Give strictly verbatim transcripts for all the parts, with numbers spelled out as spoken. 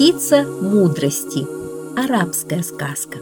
Птица мудрости. Арабская сказка.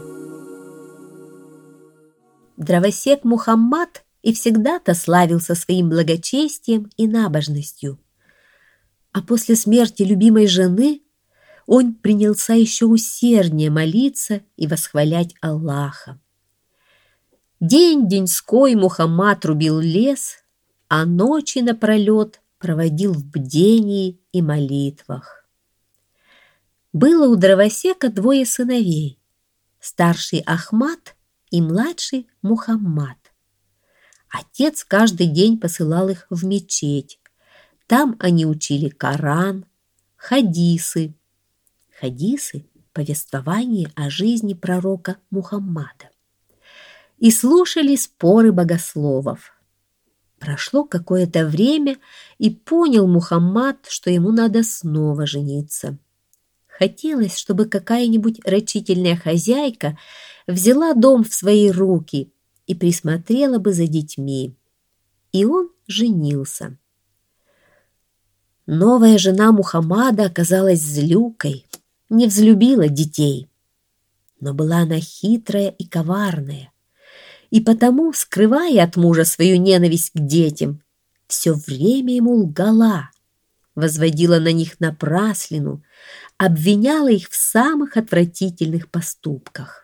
Дровосек Мухаммад и всегда-то славился своим благочестием и набожностью. А после смерти любимой жены он принялся еще усерднее молиться и восхвалять Аллаха. День-деньской Мухаммад рубил лес, а ночи напролет проводил в бдении и молитвах. Было у дровосека двое сыновей, старший Ахмад и младший Мухаммад. Отец каждый день посылал их в мечеть. Там они учили Коран, хадисы. Хадисы – повествование о жизни пророка Мухаммада. И слушали споры богословов. Прошло какое-то время, и понял Мухаммад, что ему надо снова жениться. Хотелось, чтобы какая-нибудь рачительная хозяйка взяла дом в свои руки и присмотрела бы за детьми. И он женился. Новая жена Мухаммада оказалась злюкой, не взлюбила детей. Но была она хитрая и коварная, и потому, скрывая от мужа свою ненависть к детям, все время ему лгала, возводила на них напраслину, обвиняла их в самых отвратительных поступках.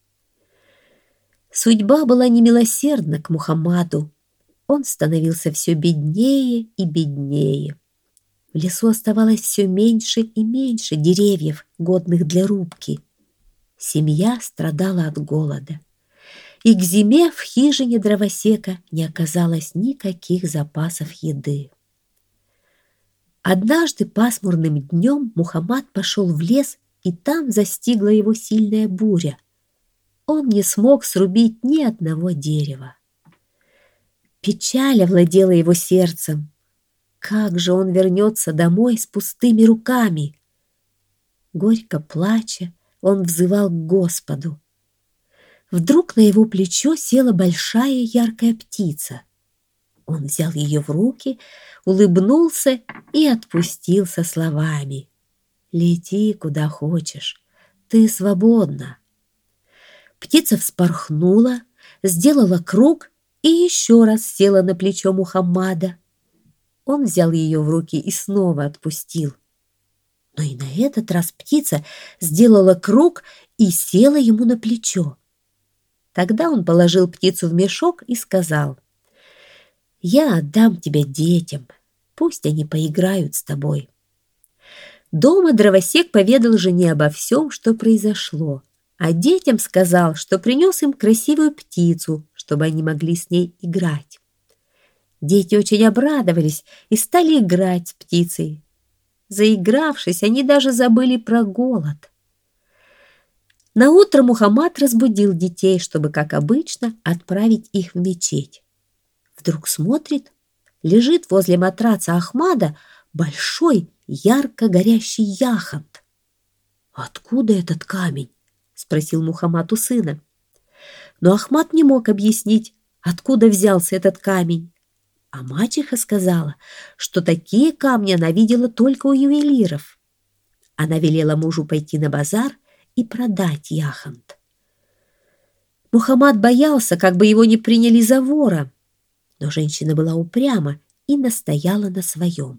Судьба была немилосердна к Мухаммаду. Он становился все беднее и беднее. В лесу оставалось все меньше и меньше деревьев, годных для рубки. Семья страдала от голода. И к зиме в хижине дровосека не оказалось никаких запасов еды. Однажды пасмурным днем Мухаммад пошел в лес, и там застигла его сильная буря. Он не смог срубить ни одного дерева. Печаль овладела его сердцем. Как же он вернется домой с пустыми руками? Горько плача, он взывал к Господу. Вдруг на его плечо села большая яркая птица. Он взял ее в руки, улыбнулся и отпустил со словами: «Лети куда хочешь, ты свободна». Птица вспорхнула, сделала круг и еще раз села на плечо Мухаммада. Он взял ее в руки и снова отпустил. Но и на этот раз птица сделала круг и села ему на плечо. Тогда он положил птицу в мешок и сказал: «Я отдам тебя детям, пусть они поиграют с тобой». Дома дровосек поведал жене обо всем, что произошло, а детям сказал, что принес им красивую птицу, чтобы они могли с ней играть. Дети очень обрадовались и стали играть с птицей. Заигравшись, они даже забыли про голод. Наутро Мухаммад разбудил детей, чтобы, как обычно, отправить их в мечеть. Вдруг смотрит, лежит возле матраца Ахмада большой, ярко горящий яхонт. «Откуда этот камень?» — спросил Мухаммад у сына. Но Ахмад не мог объяснить, откуда взялся этот камень. А мачеха сказала, что такие камни она видела только у ювелиров. Она велела мужу пойти на базар и продать яхонт. Мухаммад боялся, как бы его не приняли за вора, но женщина была упряма и настояла на своем.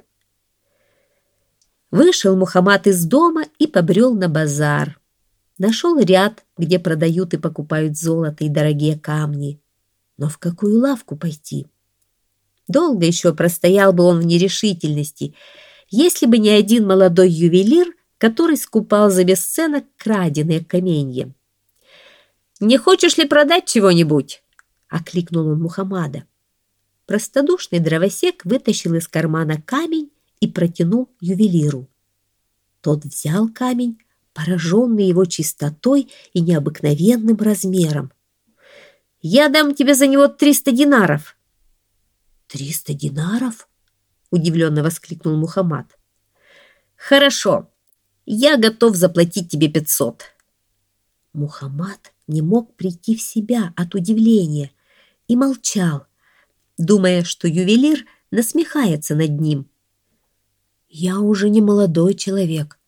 Вышел Мухаммад из дома и побрел на базар. Нашел ряд, где продают и покупают золото и дорогие камни. Но в какую лавку пойти? Долго еще простоял бы он в нерешительности, если бы не один молодой ювелир, который скупал за бесценок краденые каменья. «Не хочешь ли продать чего-нибудь?» — окликнул он Мухаммада. Простодушный дровосек вытащил из кармана камень и протянул ювелиру. Тот взял камень, пораженный его чистотой и необыкновенным размером. «Я дам тебе за него триста динаров». «Триста динаров?» — удивленно воскликнул Мухаммад. «Хорошо, я готов заплатить тебе пятьсот». Мухаммад не мог прийти в себя от удивления и молчал, думая, что ювелир насмехается над ним. «Я уже не молодой человек.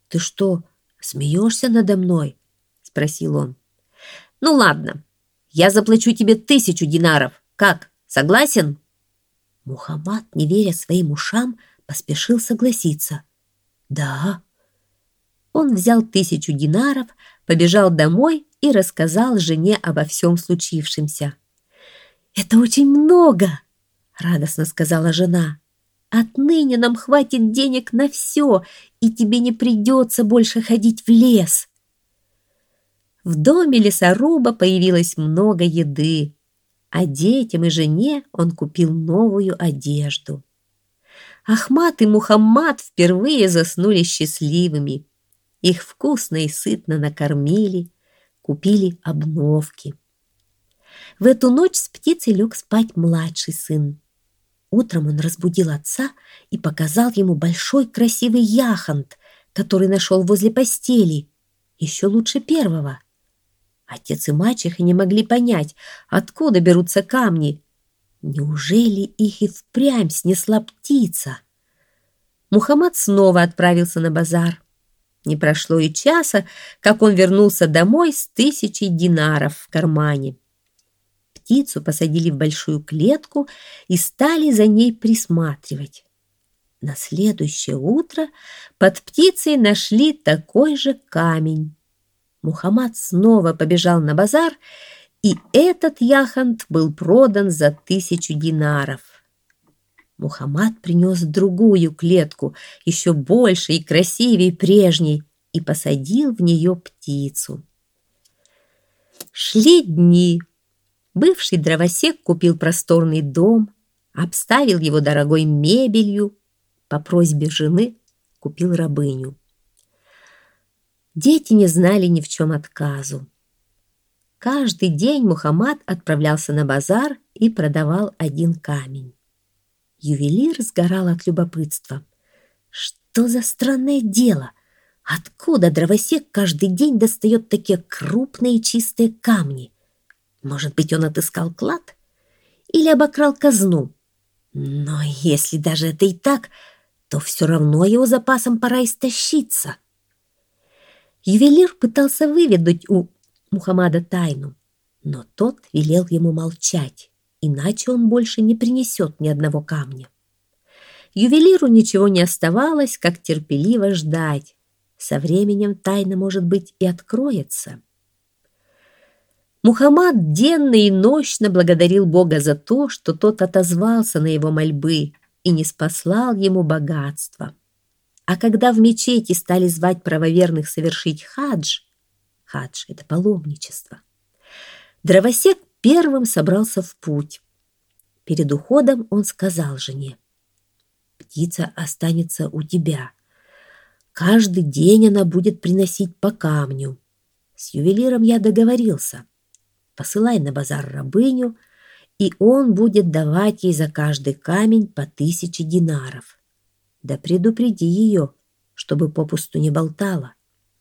«Ты что, смеешься надо мной?» — спросил он. «Ну ладно, я заплачу тебе тысячу динаров. Как, согласен?» Мухаммад, не веря своим ушам, поспешил согласиться. «Да». Он взял тысячу динаров, побежал домой и рассказал жене обо всем случившемся. «Это очень много!» — радостно сказала жена. «Отныне нам хватит денег на все, и тебе не придется больше ходить в лес». В доме лесоруба появилось много еды, а детям и жене он купил новую одежду. Ахмад и Мухаммад впервые заснули счастливыми. Их вкусно и сытно накормили, купили обновки. В эту ночь с птицей лег спать младший сын. Утром он разбудил отца и показал ему большой красивый яхонт, который нашел возле постели, еще лучше первого. Отец и мачеха не могли понять, откуда берутся камни. Неужели их и впрямь снесла птица? Мухаммад снова отправился на базар. Не прошло и часа, как он вернулся домой с тысячей динаров в кармане. Птицу посадили в большую клетку и стали за ней присматривать. На следующее утро под птицей нашли такой же камень. Мухаммад снова побежал на базар, и этот яхонт был продан за тысячу динаров. Мухаммад принес другую клетку, еще больше и красивее прежней, и посадил в нее птицу. Шли дни. Бывший дровосек купил просторный дом, обставил его дорогой мебелью, по просьбе жены купил рабыню. Дети не знали ни в чем отказу. Каждый день Мухаммад отправлялся на базар и продавал один камень. Ювелир сгорал от любопытства. Что за странное дело? Откуда дровосек каждый день достает такие крупные чистые камни? Может быть, он отыскал клад? Или обокрал казну? Но если даже это и так, то все равно его запасам пора истощиться. Ювелир пытался выведать у Мухаммада тайну, но тот велел ему молчать, иначе он больше не принесет ни одного камня. Ювелиру ничего не оставалось, как терпеливо ждать. Со временем тайна, может быть, и откроется. Мухаммад денно и нощно благодарил Бога за то, что тот отозвался на его мольбы и не спаслал ему богатства. А когда в мечети стали звать правоверных совершить хадж, хадж — это паломничество, дровосек первым собрался в путь. Перед уходом он сказал жене: «Птица останется у тебя. Каждый день она будет приносить по камню. С ювелиром я договорился. Посылай на базар рабыню, и он будет давать ей за каждый камень по тысяче динаров. Да предупреди ее, чтобы попусту не болтала».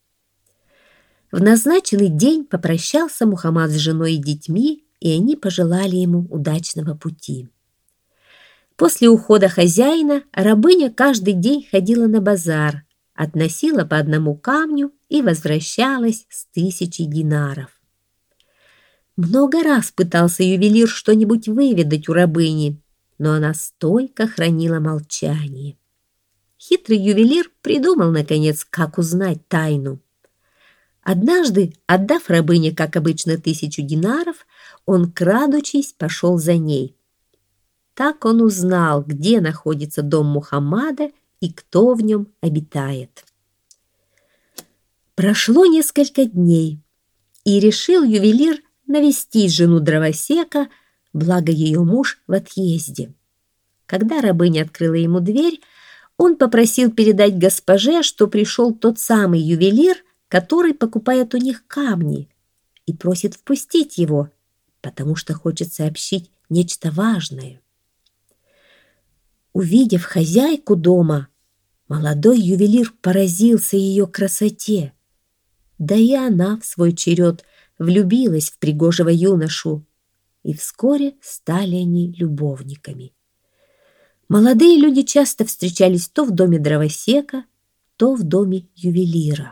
В назначенный день попрощался Мухаммад с женой и детьми, и они пожелали ему удачного пути. После ухода хозяина рабыня каждый день ходила на базар, относила по одному камню и возвращалась с тысячей динаров. Много раз пытался ювелир что-нибудь выведать у рабыни, но она стойко хранила молчание. Хитрый ювелир придумал, наконец, как узнать тайну. Однажды, отдав рабыне, как обычно, тысячу динаров, он, крадучись, пошел за ней. Так он узнал, где находится дом Мухаммада и кто в нем обитает. Прошло несколько дней, и решил ювелир навестить жену дровосека, благо ее муж в отъезде. Когда рабыня открыла ему дверь, он попросил передать госпоже, что пришел тот самый ювелир, который покупает у них камни, и просит впустить его, потому что хочет сообщить нечто важное. Увидев хозяйку дома, молодой ювелир поразился ее красоте. Да и она в свой черед влюбилась в пригожего юношу, и вскоре стали они любовниками. Молодые люди часто встречались то в доме дровосека, то в доме ювелира.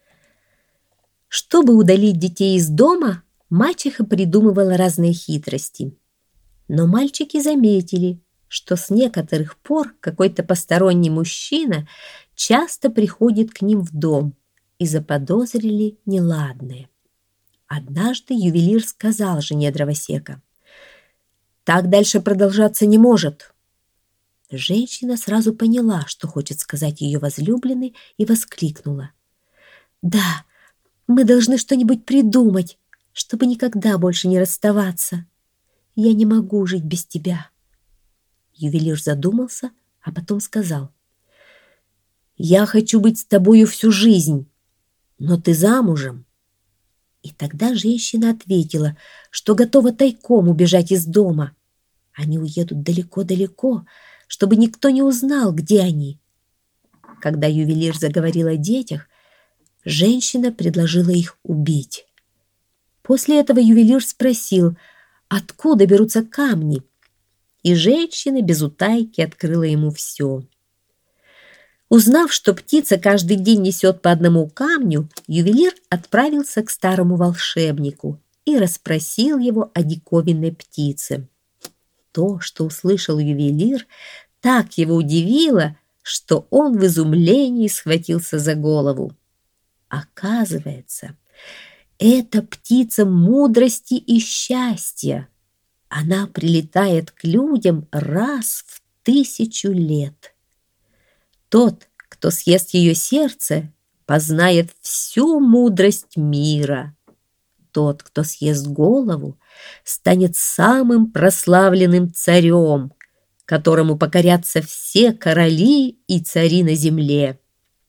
Чтобы удалить детей из дома, мачеха придумывала разные хитрости. Но мальчики заметили, что с некоторых пор какой-то посторонний мужчина часто приходит к ним в дом, и заподозрили неладное. Однажды ювелир сказал жене дровосека: «Так дальше продолжаться не может». Женщина сразу поняла, что хочет сказать ее возлюбленный, и воскликнула: «Да, мы должны что-нибудь придумать, чтобы никогда больше не расставаться. Я не могу жить без тебя». Ювелир задумался, а потом сказал: «Я хочу быть с тобою всю жизнь, но ты замужем». И тогда женщина ответила, что готова тайком убежать из дома. Они уедут далеко-далеко, чтобы никто не узнал, где они. Когда ювелир заговорил о детях, женщина предложила их убить. После этого ювелир спросил, откуда берутся камни, и женщина без утайки открыла ему все. Узнав, что птица каждый день несет по одному камню, ювелир отправился к старому волшебнику и расспросил его о диковинной птице. То, что услышал ювелир, так его удивило, что он в изумлении схватился за голову. Оказывается, это птица мудрости и счастья. Она прилетает к людям раз в тысячу лет. Тот, кто съест ее сердце, познает всю мудрость мира. Тот, кто съест голову, станет самым прославленным царем, которому покорятся все короли и цари на земле.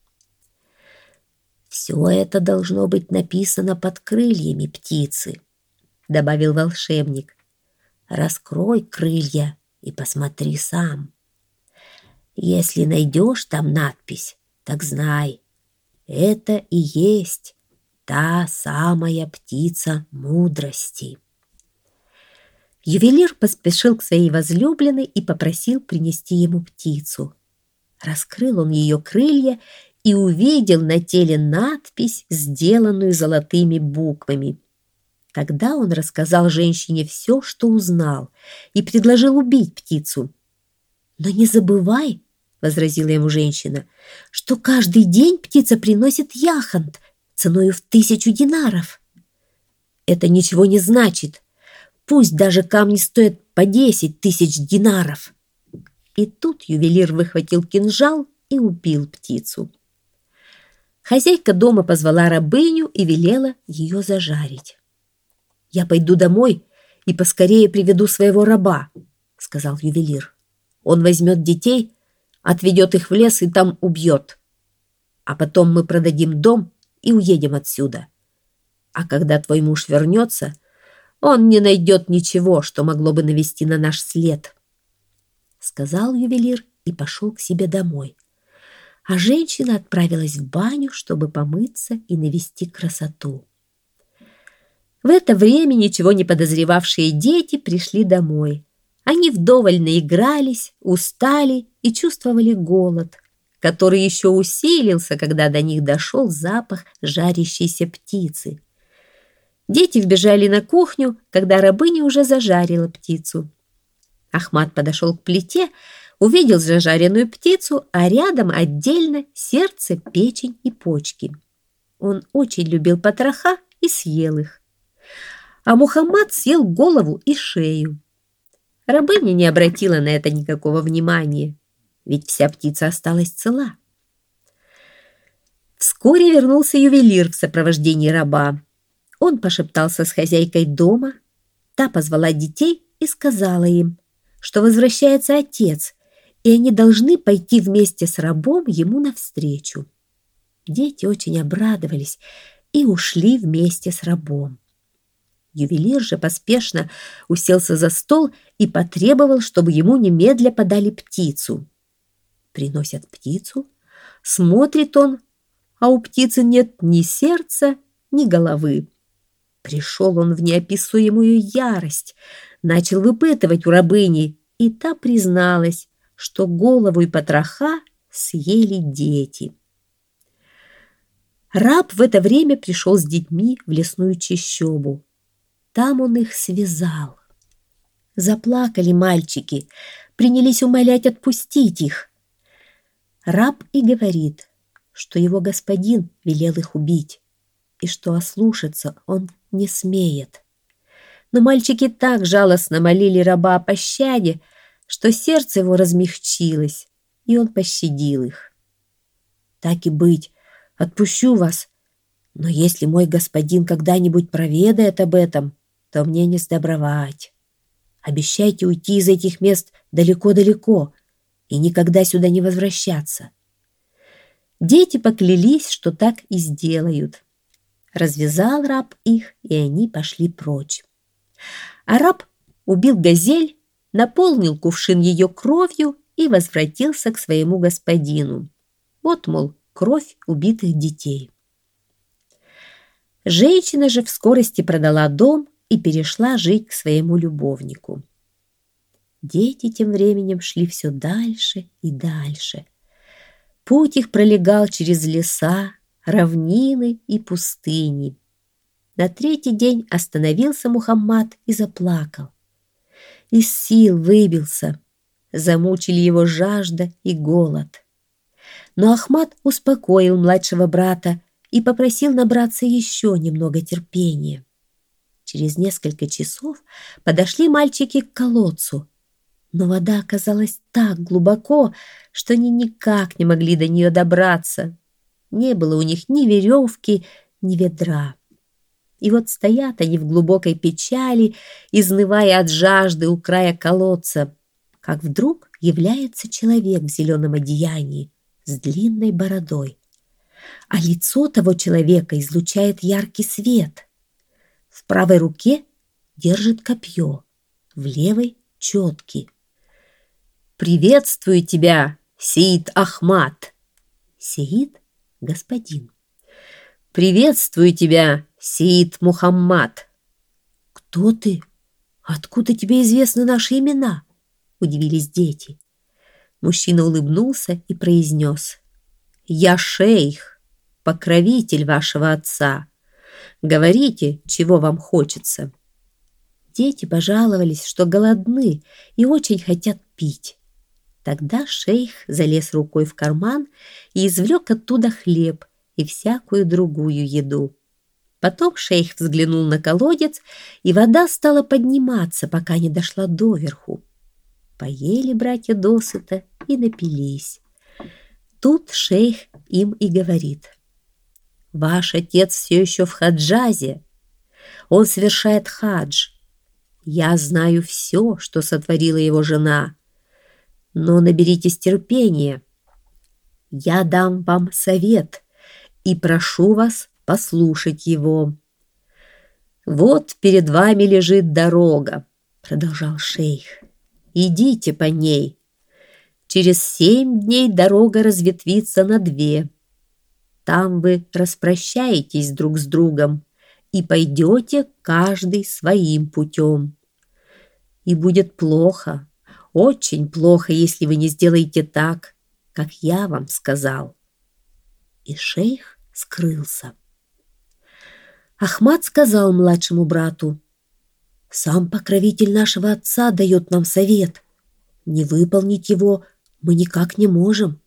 «Все это должно быть написано под крыльями птицы», — добавил волшебник. «Раскрой крылья и посмотри сам. Если найдешь там надпись, так знай, это и есть та самая птица мудрости». Ювелир поспешил к своей возлюбленной и попросил принести ему птицу. Раскрыл он ее крылья и увидел на теле надпись, сделанную золотыми буквами. Тогда он рассказал женщине все, что узнал, и предложил убить птицу. «Но не забывай, — возразила ему женщина, — что каждый день птица приносит яхонт ценою в тысячу динаров». «Это ничего не значит. Пусть даже камни стоят по десять тысяч динаров». И тут ювелир выхватил кинжал и убил птицу. Хозяйка дома позвала рабыню и велела ее зажарить. «Я пойду домой и поскорее приведу своего раба», — сказал ювелир. «Он возьмет детей, отведет их в лес и там убьет. А потом мы продадим дом и уедем отсюда. А когда твой муж вернется, он не найдет ничего, что могло бы навести на наш след», — сказал ювелир и пошел к себе домой. А женщина отправилась в баню, чтобы помыться и навести красоту. В это время ничего не подозревавшие дети пришли домой. Они вдоволь наигрались, устали и чувствовали голод, который еще усилился, когда до них дошел запах жарящейся птицы. Дети вбежали на кухню, когда рабыня уже зажарила птицу. Ахмат подошел к плите, увидел зажаренную птицу, а рядом отдельно сердце, печень и почки. Он очень любил потроха и съел их. А Мухаммад съел голову и шею. Рабыня не обратила на это никакого внимания, ведь вся птица осталась цела. Вскоре вернулся ювелир в сопровождении раба. Он пошептался с хозяйкой дома. Та позвала детей и сказала им, что возвращается отец, и они должны пойти вместе с рабом ему навстречу. Дети очень обрадовались и ушли вместе с рабом. Ювелир же поспешно уселся за стол и потребовал, чтобы ему немедля подали птицу. Приносят птицу, смотрит он, а у птицы нет ни сердца, ни головы. Пришел он в неописуемую ярость, начал выпытывать у рабыни, и та призналась, что голову и потроха съели дети. Раб в это время пришел с детьми в лесную чащобу. Там он их связал. Заплакали мальчики, принялись умолять отпустить их. Раб и говорит, что его господин велел их убить, и что ослушаться он не смеет. Но мальчики так жалостно молили раба о пощаде, что сердце его размягчилось, и он пощадил их. «Так и быть, отпущу вас, но если мой господин когда-нибудь проведает об этом, то мне не сдобровать. Обещайте уйти из этих мест далеко-далеко и никогда сюда не возвращаться». Дети поклялись, что так и сделают. Развязал раб их, и они пошли прочь. А раб убил газель, наполнил кувшин ее кровью и возвратился к своему господину. Вот, мол, кровь убитых детей. Женщина же в скорости продала дом и перешла жить к своему любовнику. Дети тем временем шли все дальше и дальше. Путь их пролегал через леса, равнины и пустыни. На третий день остановился Мухаммад и заплакал. Из сил выбился, замучили его жажда и голод. Но Ахмад успокоил младшего брата и попросил набраться еще немного терпения. Через несколько часов подошли мальчики к колодцу, но вода оказалась так глубоко, что они никак не могли до нее добраться. Не было у них ни веревки, ни ведра. И вот стоят они в глубокой печали, изнывая от жажды у края колодца, как вдруг является человек в зеленом одеянии с длинной бородой. А лицо того человека излучает яркий свет. В правой руке держит копье, в левой — четки. «Приветствую тебя, Сеид Ахмад!» Сеид — господин. «Приветствую тебя, Сеид Мухаммад!» «Кто ты? Откуда тебе известны наши имена?» — удивились дети. Мужчина улыбнулся и произнес: «Я шейх, покровитель вашего отца. Говорите, чего вам хочется». Дети пожаловались, что голодны и очень хотят пить. Тогда шейх залез рукой в карман и извлек оттуда хлеб и всякую другую еду. Потом шейх взглянул на колодец, и вода стала подниматься, пока не дошла доверху. Поели братья досыта и напились. Тут шейх им и говорит: «Ваш отец все еще в хаджазе. Он совершает хадж. Я знаю все, что сотворила его жена. Но наберитесь терпения. Я дам вам совет и прошу вас послушать его. Вот перед вами лежит дорога», — продолжал шейх. «Идите по ней. Через семь дней дорога разветвится на две. Там вы распрощаетесь друг с другом и пойдете каждый своим путем. И будет плохо, очень плохо, если вы не сделаете так, как я вам сказал». И шейх скрылся. Ахмад сказал младшему брату: «Сам покровитель нашего отца дает нам совет. Не выполнить его мы никак не можем».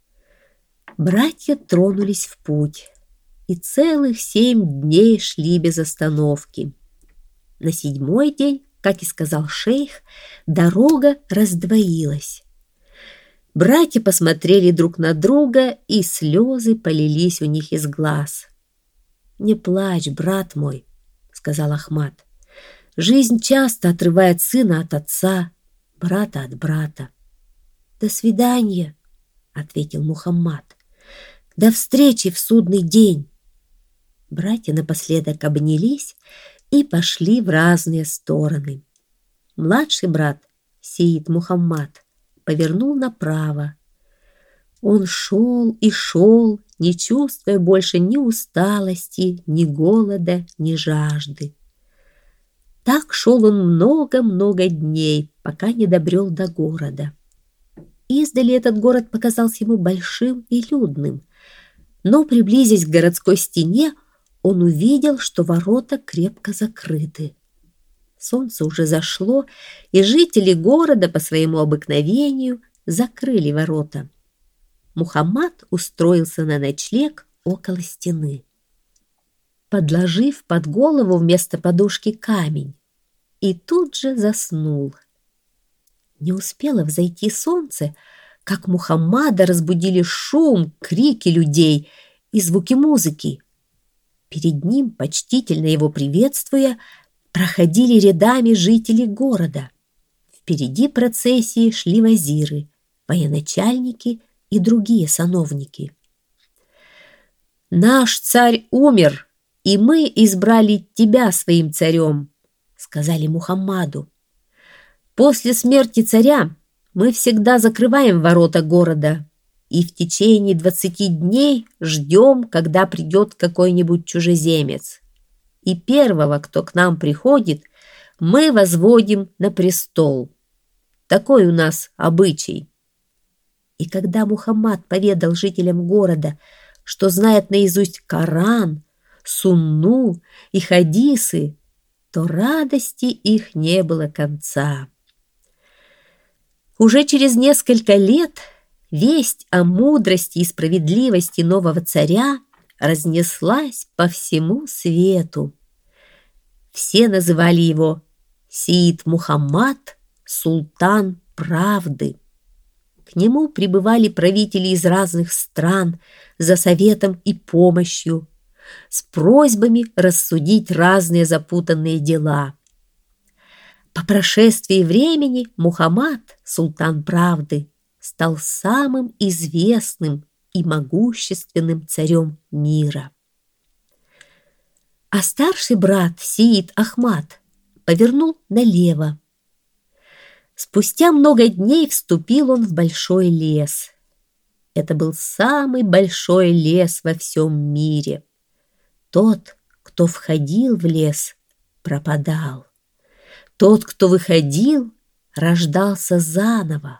Братья тронулись в путь, и целых семь дней шли без остановки. На седьмой день, как и сказал шейх, дорога раздвоилась. Братья посмотрели друг на друга, и слезы полились у них из глаз. «Не плачь, брат мой», — сказал Ахмад. «Жизнь часто отрывает сына от отца, брата от брата». «До свидания», — ответил Мухаммад. «До встречи в судный день». Братья напоследок обнялись и пошли в разные стороны. Младший брат, Сеид Мухаммад, повернул направо. Он шел и шел, не чувствуя больше ни усталости, ни голода, ни жажды. Так шел он много-много дней, пока не добрел до города. Издали этот город показался ему большим и людным. Но, приблизясь к городской стене, он увидел, что ворота крепко закрыты. Солнце уже зашло, и жители города по своему обыкновению закрыли ворота. Мухаммад устроился на ночлег около стены, подложив под голову вместо подушки камень, и тут же заснул. Не успело взойти солнце, как Мухаммада разбудили шум, крики людей и звуки музыки. Перед ним, почтительно его приветствуя, проходили рядами жители города. Впереди процессии шли вазиры, военачальники и другие сановники. «Наш царь умер, и мы избрали тебя своим царем», — сказали Мухаммаду. «После смерти царя мы всегда закрываем ворота города и в течение двадцати дней ждем, когда придет какой-нибудь чужеземец. И первого, кто к нам приходит, мы возводим на престол. Такой у нас обычай». И когда Мухаммад поведал жителям города, что знает наизусть Коран, Сунну и хадисы, то радости их не было конца. Уже через несколько лет весть о мудрости и справедливости нового царя разнеслась по всему свету. Все называли его Сеид Мухаммад, султан правды. К нему прибывали правители из разных стран за советом и помощью, с просьбами рассудить разные запутанные дела. По прошествии времени Мухаммад, султан правды, стал самым известным и могущественным царем мира. А старший брат Сеид Ахмад повернул налево. Спустя много дней вступил он в большой лес. Это был самый большой лес во всем мире. Тот, кто входил в лес, пропадал. Тот, кто выходил, рождался заново.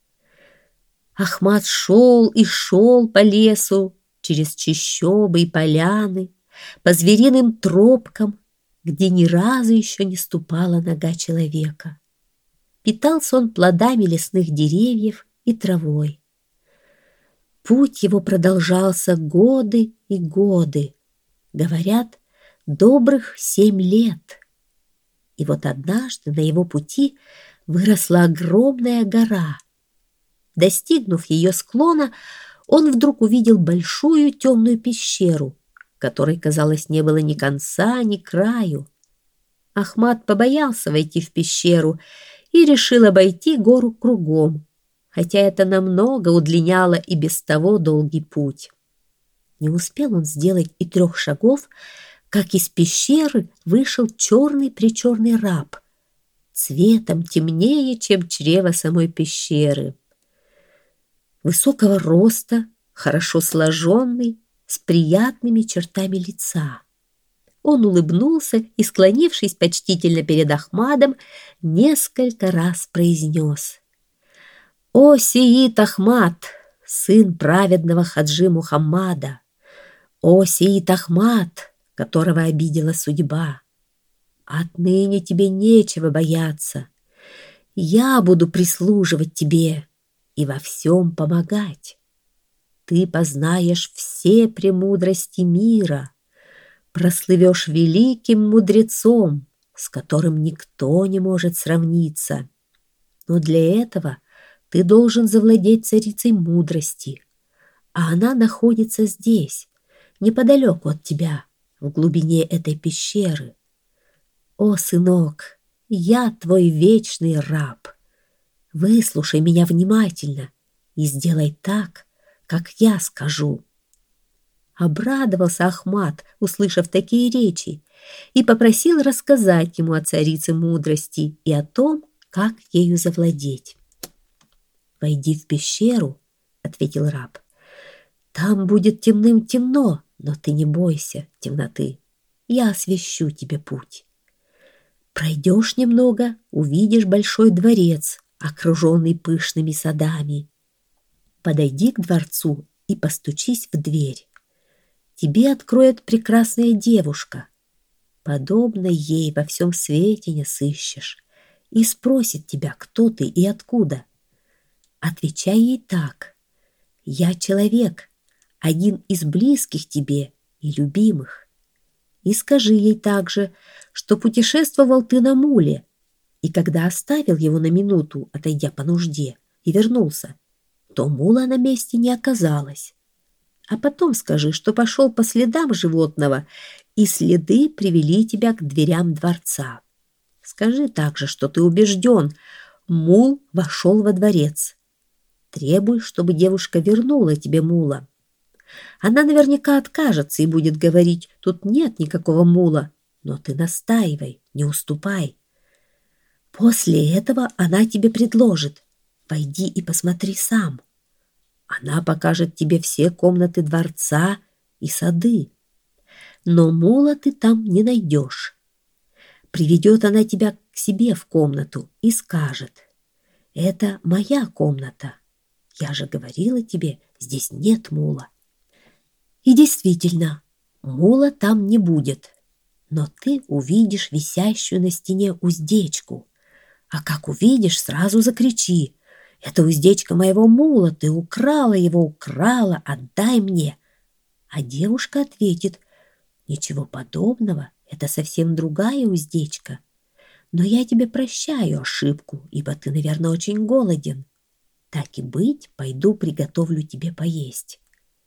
Ахмад шел и шел по лесу, через чащобы и поляны, по звериным тропкам, где ни разу еще не ступала нога человека. Питался он плодами лесных деревьев и травой. Путь его продолжался годы и годы, говорят, добрых семь лет. И вот однажды на его пути выросла огромная гора. Достигнув ее склона, он вдруг увидел большую темную пещеру, которой, казалось, не было ни конца, ни краю. Ахмад побоялся войти в пещеру и решил обойти гору кругом, хотя это намного удлиняло и без того долгий путь. Не успел он сделать и трех шагов, как из пещеры вышел черный-пречерный раб, цветом темнее, чем чрево самой пещеры. Высокого роста, хорошо сложенный, с приятными чертами лица. Он улыбнулся и, склонившись почтительно перед Ахмадом, несколько раз произнес: «О, Сеид Ахмад, сын праведного Хаджи Мухаммада! О, Сеид Ахмад, которого обидела судьба! Отныне тебе нечего бояться. Я буду прислуживать тебе и во всем помогать. Ты познаешь все премудрости мира, прослывешь великим мудрецом, с которым никто не может сравниться. Но для этого ты должен завладеть царицей мудрости, а она находится здесь, неподалеку от тебя, в глубине этой пещеры. О, сынок, я твой вечный раб. Выслушай меня внимательно и сделай так, как я скажу». Обрадовался Ахмад, услышав такие речи, и попросил рассказать ему о царице мудрости и о том, как ею завладеть. «Войди в пещеру», — ответил раб. «Там будет темным-темно, но ты не бойся темноты. Я освещу тебе путь. Пройдешь немного, увидишь большой дворец, окруженный пышными садами. Подойди к дворцу и постучись в дверь. тебе откроет прекрасная девушка. Подобной ей во всем свете не сыщешь. И спросит тебя, кто ты и откуда. Отвечай ей так: я человек, один из близких тебе и любимых. И скажи ей также, что путешествовал ты на муле, и когда оставил его на минуту, отойдя по нужде, и вернулся, то мула на месте не оказалось. А потом скажи, что пошел по следам животного, и следы привели тебя к дверям дворца. Скажи также, что ты убежден, мул вошел во дворец. Требуй, чтобы девушка вернула тебе мула. Она наверняка откажется и будет говорить: тут нет никакого мула, но ты настаивай, не уступай. После этого она тебе предложит: пойди и посмотри сам. Она покажет тебе все комнаты дворца и сады, но мула ты там не найдешь. Приведет она тебя к себе в комнату и скажет: это моя комната. Я же говорила тебе, здесь нет мула. И действительно, мула там не будет, но ты увидишь висящую на стене уздечку. А как увидишь, сразу закричи: это уздечка моего мула, ты украла его, украла, отдай мне. А девушка ответит: ничего подобного, это совсем другая уздечка. Но я тебе прощаю ошибку, ибо ты, наверное, очень голоден. Так и быть, пойду приготовлю тебе поесть.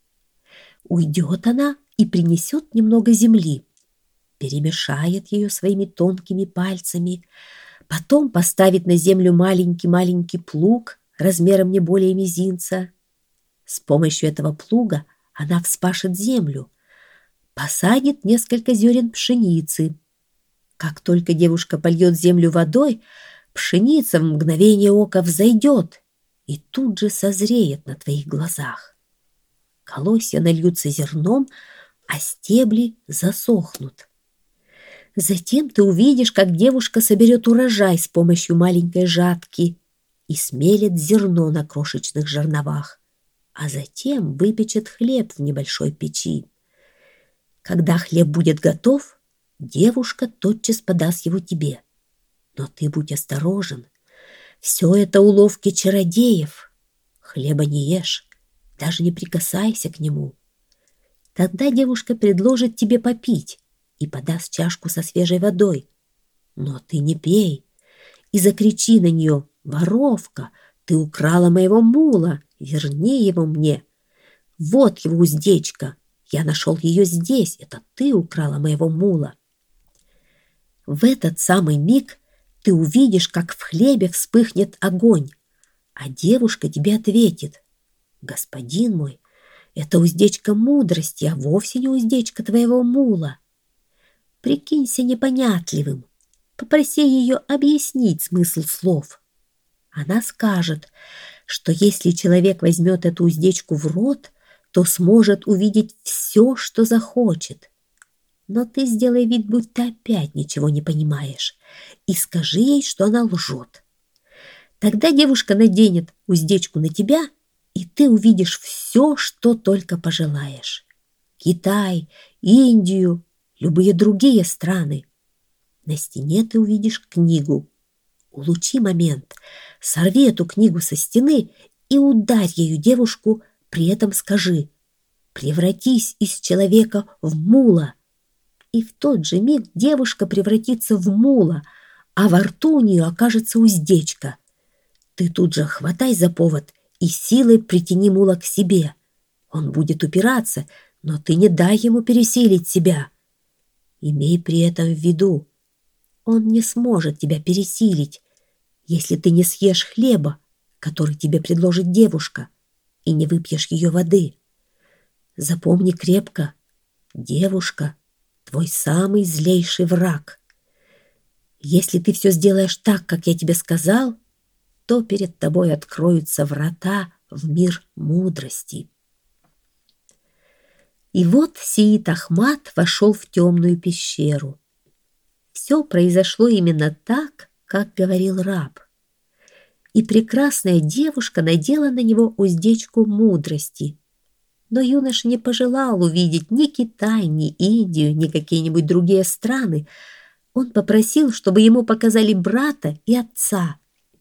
Уйдет она и принесет немного земли, перемешает ее своими тонкими пальцами, потом поставит на землю маленький-маленький плуг размером не более мизинца. С помощью этого плуга она вспашет землю, посадит несколько зерен пшеницы. Как только девушка польет землю водой, пшеница в мгновение ока взойдет и тут же созреет на твоих глазах. Колосья нальются зерном, а стебли засохнут. Затем ты увидишь, как девушка соберет урожай с помощью маленькой жатки и смелит зерно на крошечных жерновах, а затем выпечет хлеб в небольшой печи. Когда хлеб будет готов, девушка тотчас подаст его тебе. Но ты будь осторожен. Все это уловки чародеев. Хлеба не ешь, даже не прикасайся к нему. Тогда девушка предложит тебе попить и подаст чашку со свежей водой. Но ты не пей и закричи на нее: воровка, ты украла моего мула, верни его мне. Вот его уздечка, я нашел ее здесь, это ты украла моего мула. В этот самый миг ты увидишь, как в хлебе вспыхнет огонь, а девушка тебе ответит: господин мой, это уздечка мудрости, а вовсе не уздечка твоего мула. Прикинься непонятливым, попроси ее объяснить смысл слов. Она скажет, что если человек возьмет эту уздечку в рот, то сможет увидеть все, что захочет. Но ты сделай вид, будь ты опять ничего не понимаешь, и скажи ей, что она лжет. Тогда девушка наденет уздечку на тебя, и ты увидишь все, что только пожелаешь. Китай, Индию, любые другие страны. На стене ты увидишь книгу. Улучи момент, сорви эту книгу со стены и ударь ею девушку, при этом скажи: превратись из человека в мула. И в тот же миг девушка превратится в мула, а во рту у нее окажется уздечка. Ты тут же хватай за повод и силой притяни мула к себе. Он будет упираться, но ты не дай ему пересилить себя. Имей при этом в виду, он не сможет тебя пересилить, если ты не съешь хлеба, который тебе предложит девушка, и не выпьешь ее воды. Запомни крепко, девушка — твой самый злейший враг. Если ты все сделаешь так, как я тебе сказал, то перед тобой откроются врата в мир мудрости. И вот Сеид Ахмат вошел в темную пещеру. Все произошло именно так, как говорил раб. И прекрасная девушка надела на него уздечку мудрости. Но юноша не пожелал увидеть ни Китай, ни Индию, ни какие-нибудь другие страны. Он попросил, чтобы ему показали брата и отца.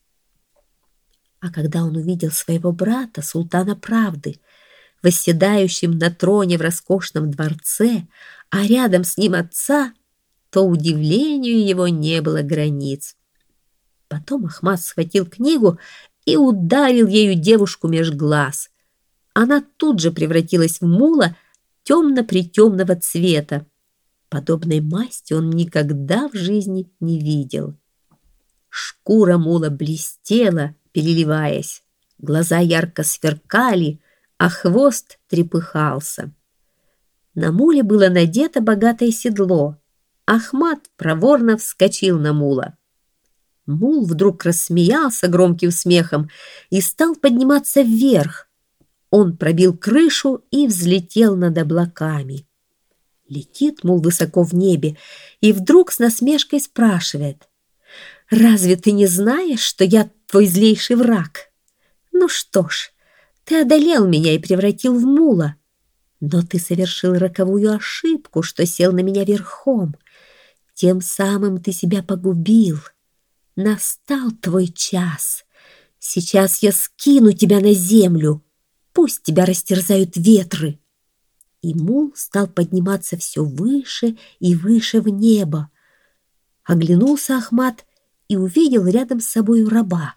А когда он увидел своего брата, султана правды, восседающим на троне в роскошном дворце, а рядом с ним отца, то удивлению его не было границ. Потом Ахмад схватил книгу и ударил ею девушку меж глаз. Она тут же превратилась в мула темно-притемного цвета. Подобной масти он никогда в жизни не видел. Шкура мула блестела, переливаясь, глаза ярко сверкали, а хвост трепыхался. На муле было надето богатое седло. Ахмад проворно вскочил на мула. Мул вдруг рассмеялся громким смехом и стал подниматься вверх. Он пробил крышу и взлетел над облаками. Летит мул высоко в небе и вдруг с насмешкой спрашивает: «Разве ты не знаешь, что я твой злейший враг? Ну что ж, ты одолел меня и превратил в мула, но ты совершил роковую ошибку, что сел на меня верхом. Тем самым ты себя погубил. Настал твой час. Сейчас я скину тебя на землю. Пусть тебя растерзают ветры». И мул стал подниматься все выше и выше в небо. Оглянулся Ахмад и увидел рядом с собой раба.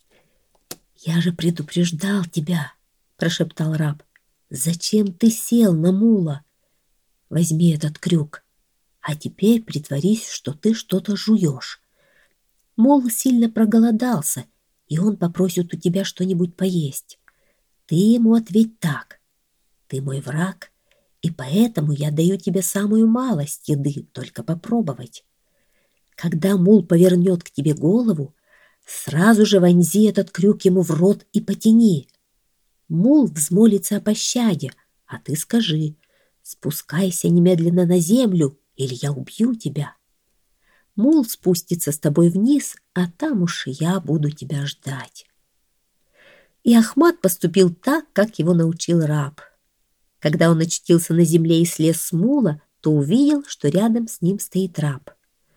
«Я же предупреждал тебя», — прошептал раб. «Зачем ты сел на мула? Возьми этот крюк, а теперь притворись, что ты что-то жуешь. Мул сильно проголодался, и он попросит у тебя что-нибудь поесть. Ты ему ответь так: ты мой враг, и поэтому я даю тебе самую малость еды, только попробовать. Когда мул повернет к тебе голову, сразу же вонзи этот крюк ему в рот и потяни. Мул взмолится о пощаде, а ты скажи: спускайся немедленно на землю, или я убью тебя. Мул спустится с тобой вниз, а там уж я буду тебя ждать». И Ахмад поступил так, как его научил раб. Когда он очутился на земле и слез с мула, то увидел, что рядом с ним стоит раб.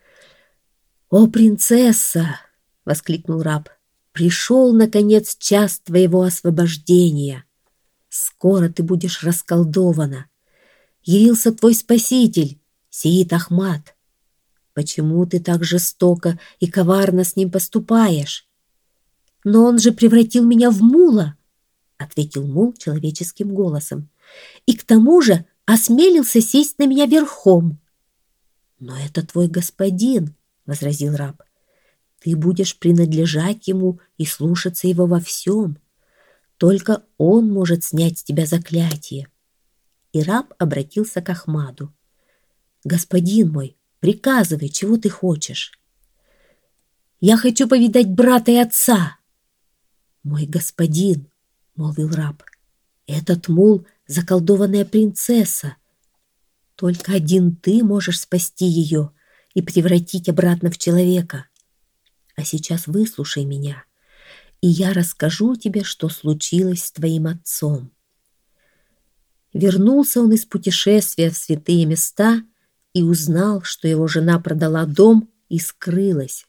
«О, принцесса!» — воскликнул раб. «Пришел, наконец, час твоего освобождения. Скоро ты будешь расколдована. Явился твой спаситель, Сеид Ахмад. Почему ты так жестоко и коварно с ним поступаешь?» «Но он же превратил меня в мула», — ответил мул человеческим голосом. «И к тому же осмелился сесть на меня верхом». «Но это твой господин», — возразил раб. «Ты будешь принадлежать ему и слушаться его во всем. Только он может снять с тебя заклятие». И раб обратился к Ахмаду. «Господин мой, приказывай, чего ты хочешь». «Я хочу повидать брата и отца». «Мой господин», — молвил раб, — «этот мул — заколдованная принцесса. Только один ты можешь спасти ее и превратить обратно в человека. А сейчас выслушай меня, и я расскажу тебе, что случилось с твоим отцом». Вернулся он из путешествия в святые места и узнал, что его жена продала дом и скрылась.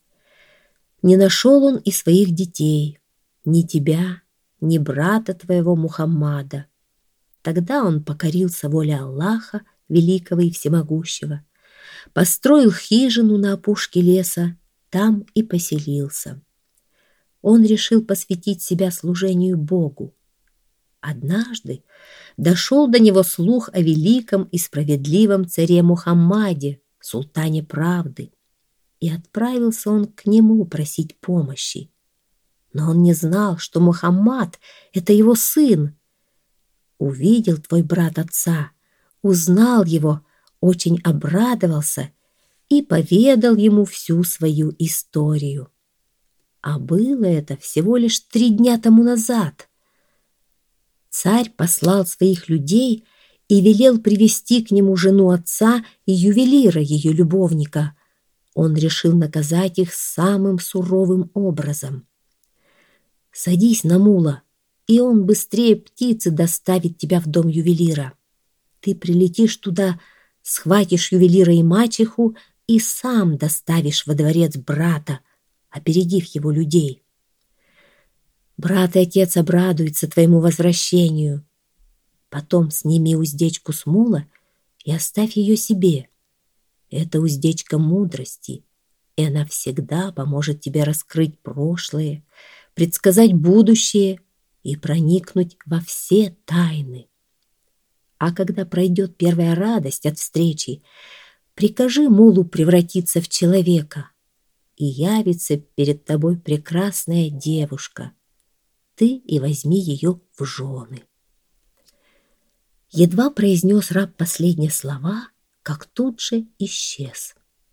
Не нашел он и своих детей, ни тебя, ни брата твоего Мухаммада. Тогда он покорился воле Аллаха, великого и всемогущего, построил хижину на опушке леса, там и поселился. Он решил посвятить себя служению Богу. Однажды дошел до него слух о великом и справедливом царе Мухаммаде, султане правды, и отправился он к нему просить помощи. Но он не знал, что Мухаммад — это его сын. Увидел твой брат отца, узнал его, очень обрадовался и поведал ему всю свою историю. А было это всего лишь три дня тому назад. Царь послал своих людей и велел привести к нему жену отца и ювелира, ее любовника. Он решил наказать их самым суровым образом. «Садись на мула», и он быстрее птицы доставит тебя в дом ювелира. Ты прилетишь туда, схватишь ювелира и мачеху и сам доставишь во дворец брата, опередив его людей. Брат и отец обрадуются твоему возвращению. Потом сними уздечку с мула и оставь ее себе. Это уздечка мудрости, и она всегда поможет тебе раскрыть прошлое, предсказать будущее и проникнуть во все тайны. А когда пройдет первая радость от встречи, прикажи мулу превратиться в человека, и явится перед тобой прекрасная девушка. Ты и возьми ее в жены. Едва произнес раб последние слова, как тут же исчез.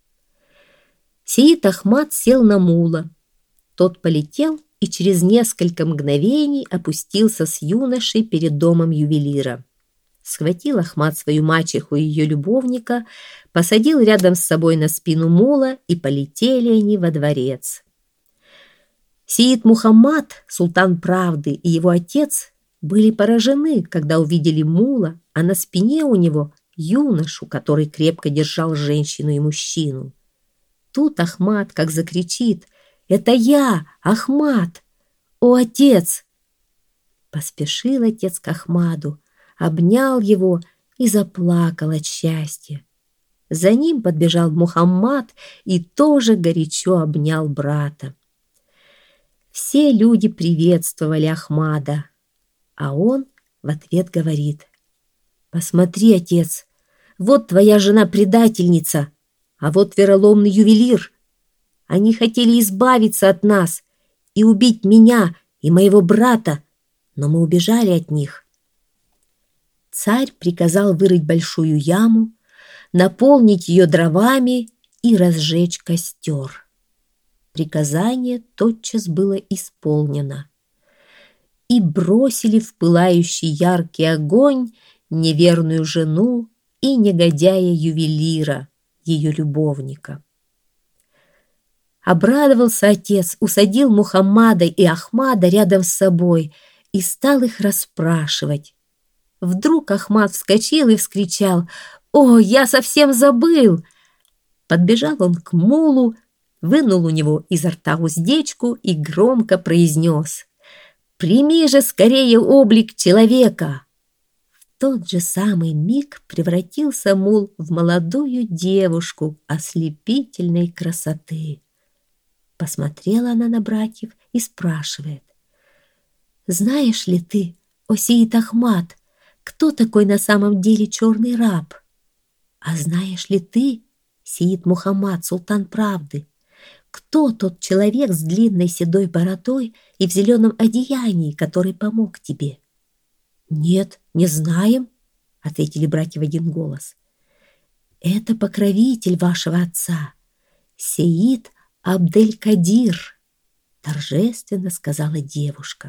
Сеид Ахмад сел на мула. Тот полетел и через несколько мгновений опустился с юношей перед домом ювелира. Схватил Ахмад свою мачеху и ее любовника, посадил рядом с собой на спину мула, и полетели они во дворец. Сеид Мухаммад, султан правды, и его отец были поражены, когда увидели мула, а на спине у него юношу, который крепко держал женщину и мужчину. Тут Ахмад как закричит: «Это я, Ахмад! О, отец!» Поспешил отец к Ахмаду, обнял его и заплакал от счастья. За ним подбежал Мухаммад и тоже горячо обнял брата. Все люди приветствовали Ахмада, а он в ответ говорит: «Посмотри, отец, вот твоя жена-предательница, а вот вероломный ювелир. Они хотели избавиться от нас и убить меня и моего брата, но мы убежали от них». Царь приказал вырыть большую яму, наполнить ее дровами и разжечь костер. Приказание тотчас было исполнено. И бросили в пылающий яркий огонь неверную жену и негодяя-ювелира, ее любовника. Обрадовался отец, усадил Мухаммада и Ахмада рядом с собой и стал их расспрашивать. Вдруг Ахмад вскочил и вскричал: «О, я совсем забыл!» Подбежал он к мулу, вынул у него изо рта уздечку и громко произнес: «Прими же скорее облик человека!» В тот же самый миг превратился мул в молодую девушку ослепительной красоты. Посмотрела она на братьев и спрашивает: «Знаешь ли ты, о Сеид Ахмад, кто такой на самом деле черный раб? А знаешь ли ты, Сеид Мухаммад, султан правды, кто тот человек с длинной седой бородой и в зеленом одеянии, который помог тебе?» «Нет, не знаем», — ответили братья в один голос. «Это покровитель вашего отца, Сеид Абдель-Кадир», — торжественно сказала девушка.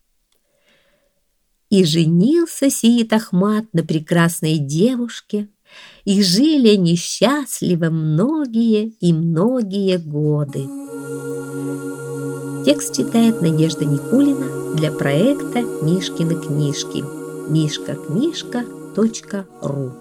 И женился Сеид Ахмад на прекрасной девушке, и жили они счастливо многие и многие годы. Текст читает Надежда Никулина для проекта «Мишкины книжки» мишка книжка точка ру.